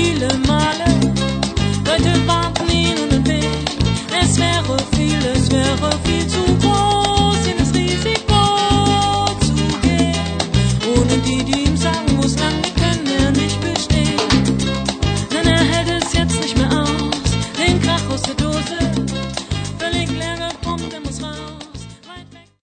viele Male heute warten ihn und es wäre viel zu